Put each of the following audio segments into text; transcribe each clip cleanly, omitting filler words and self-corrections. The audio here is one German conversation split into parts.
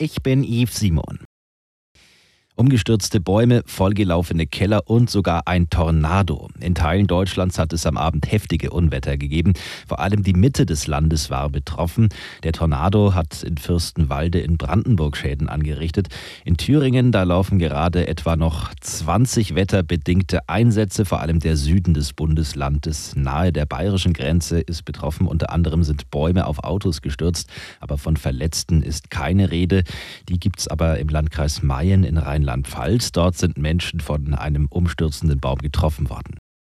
ich bin Yves Simon. Umgestürzte Bäume, vollgelaufene Keller und sogar ein Tornado. In Teilen Deutschlands hat es am Abend heftige Unwetter gegeben. Vor allem die Mitte des Landes war betroffen. Der Tornado hat in Fürstenwalde in Brandenburg Schäden angerichtet. In Thüringen, da laufen gerade etwa noch 20 wetterbedingte Einsätze. Vor allem der Süden des Bundeslandes nahe der bayerischen Grenze ist betroffen. Unter anderem sind Bäume auf Autos gestürzt. Aber von Verletzten ist keine Rede. Die gibt es aber im Landkreis Mayen in Rheinland-Pfalz. Dort sind Menschen von einem umstürzenden Baum getroffen worden.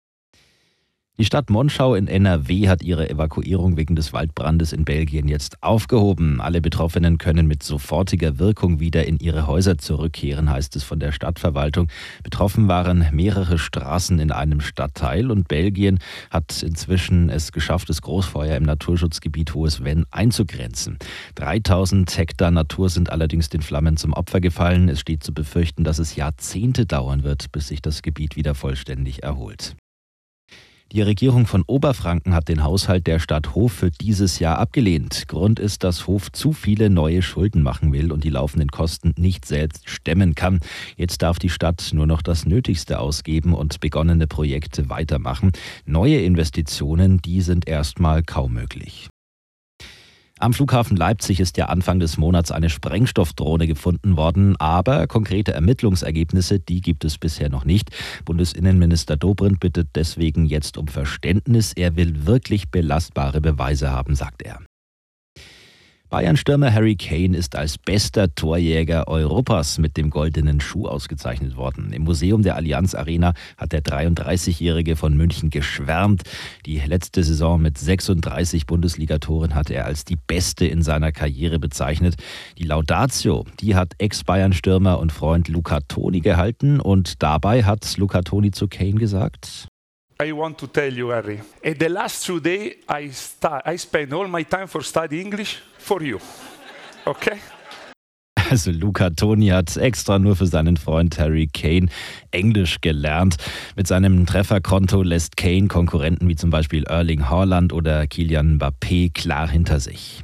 Die Stadt Monschau in NRW hat ihre Evakuierung wegen des Waldbrandes in Belgien jetzt aufgehoben. Alle Betroffenen können mit sofortiger Wirkung wieder in ihre Häuser zurückkehren, heißt es von der Stadtverwaltung. Betroffen waren mehrere Straßen in einem Stadtteil und Belgien hat inzwischen es geschafft, das Großfeuer im Naturschutzgebiet Hohes Venn einzugrenzen. 3000 Hektar Natur sind allerdings den Flammen zum Opfer gefallen. Es steht zu befürchten, dass es Jahrzehnte dauern wird, bis sich das Gebiet wieder vollständig erholt. Die Regierung von Oberfranken hat den Haushalt der Stadt Hof für dieses Jahr abgelehnt. Grund ist, dass Hof zu viele neue Schulden machen will und die laufenden Kosten nicht selbst stemmen kann. Jetzt darf die Stadt nur noch das Nötigste ausgeben und begonnene Projekte weitermachen. Neue Investitionen, die sind erstmal kaum möglich. Am Flughafen Leipzig ist ja Anfang des Monats eine Sprengstoffdrohne gefunden worden, aber konkrete Ermittlungsergebnisse, die gibt es bisher noch nicht. Bundesinnenminister Dobrindt bittet deswegen jetzt um Verständnis. Er will wirklich belastbare Beweise haben, sagt er. Bayern-Stürmer Harry Kane ist als bester Torjäger Europas mit dem goldenen Schuh ausgezeichnet worden. Im Museum der Allianz Arena hat der 33-Jährige von München geschwärmt. Die letzte Saison mit 36 Bundesligatoren hat er als die beste in seiner Karriere bezeichnet. Die Laudatio, die hat Ex-Bayern-Stürmer und Freund Luca Toni gehalten und dabei hat Luca Toni zu Kane gesagt: I want to tell you, Harry, at the last 2 days I spent all my time for study English for you. Okay? Also Luca Toni hat extra nur für seinen Freund Harry Kane Englisch gelernt. Mit seinem Trefferkonto lässt Kane Konkurrenten wie zum Beispiel Erling Haaland oder Kylian Mbappé klar hinter sich.